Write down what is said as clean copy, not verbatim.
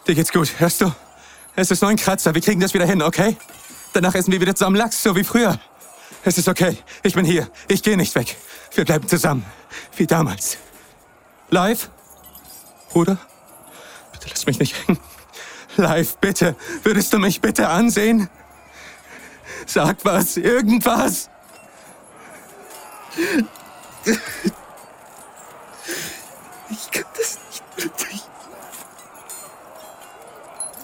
Dir geht's gut, hörst du? Es ist nur ein Kratzer, wir kriegen das wieder hin, okay? Danach essen wir wieder zusammen Lachs, so wie früher. Es ist okay, ich bin hier, ich gehe nicht weg. Wir bleiben zusammen, wie damals. Live? Bruder? Bitte lass mich nicht hängen. Live, bitte, würdest du mich bitte ansehen? Sag was, irgendwas.